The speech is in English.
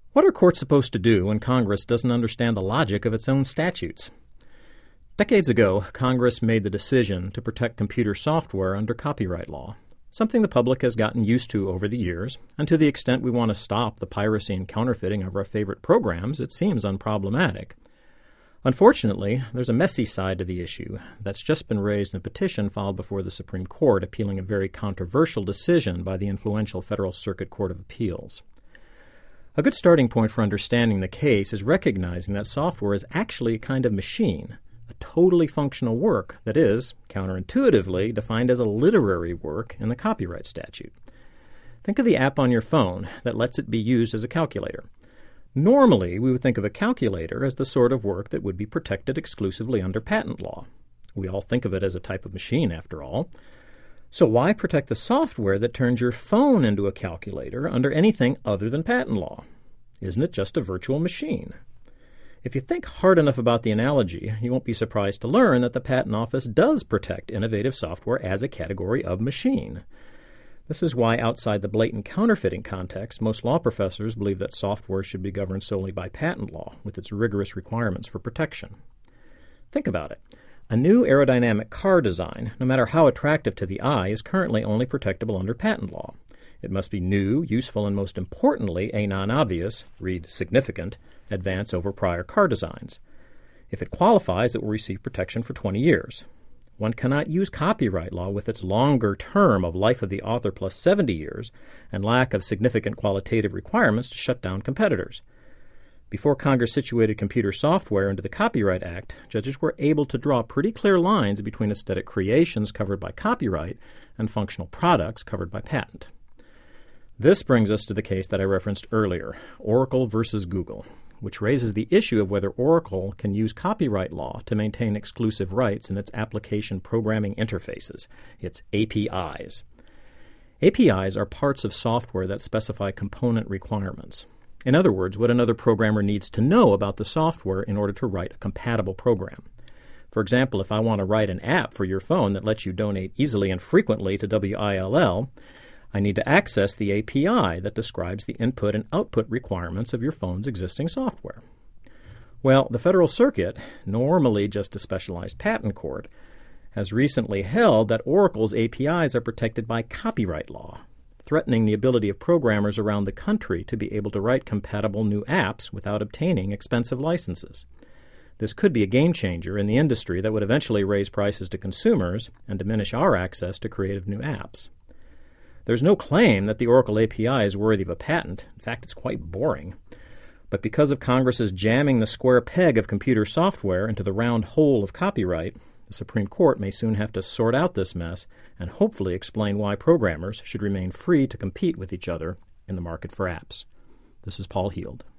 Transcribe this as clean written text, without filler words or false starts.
What are courts supposed to do when Congress doesn't understand the logic of its own statutes? Decades ago, Congress made the decision to protect computer software under copyright law, something the public has gotten used to over the years, and to the extent we want to stop the piracy and counterfeiting of our favorite programs, it seems unproblematic. Unfortunately, there's a messy side to the issue that's just been raised in a petition filed before the Supreme Court appealing a very controversial decision by the influential Federal Circuit Court of Appeals. A good starting point for understanding the case is recognizing that software is actually a kind of machine, a totally functional work that is, counterintuitively, defined as a literary work in the copyright statute. Think of the app on your phone that lets it be used as a calculator. Normally, we would think of a calculator as the sort of work that would be protected exclusively under patent law. We all think of it as a type of machine, after all. So why protect the software that turns your phone into a calculator under anything other than patent law? Isn't it just a virtual machine? If you think hard enough about the analogy, you won't be surprised to learn that the Patent Office does protect innovative software as a category of machine. This is why outside the blatant counterfeiting context, most law professors believe that software should be governed solely by patent law, with its rigorous requirements for protection. Think about it. A new aerodynamic car design, no matter how attractive to the eye, is currently only protectable under patent law. It must be new, useful, and most importantly, a non-obvious, read significant, advance over prior car designs. If it qualifies, it will receive protection for 20 years. One cannot use copyright law with its longer term of life of the author plus 70 years and lack of significant qualitative requirements to shut down competitors. Before Congress situated computer software into the Copyright Act, judges were able to draw pretty clear lines between aesthetic creations covered by copyright and functional products covered by patent. This brings us to the case that I referenced earlier, Oracle versus Google, which raises the issue of whether Oracle can use copyright law to maintain exclusive rights in its application programming interfaces, its APIs. APIs are parts of software that specify component requirements. In other words, what another programmer needs to know about the software in order to write a compatible program. For example, if I want to write an app for your phone that lets you donate easily and frequently to WILL, I need to access the API that describes the input and output requirements of your phone's existing software. Well, the Federal Circuit, normally just a specialized patent court, has recently held that Oracle's APIs are protected by copyright law, threatening the ability of programmers around the country to be able to write compatible new apps without obtaining expensive licenses. This could be a game changer in the industry that would eventually raise prices to consumers and diminish our access to creative new apps. There's no claim that the Oracle API is worthy of a patent. In fact, it's quite boring. But because of Congress's jamming the square peg of computer software into the round hole of copyright, the Supreme Court may soon have to sort out this mess and hopefully explain why programmers should remain free to compete with each other in the market for apps. This is Paul Heald.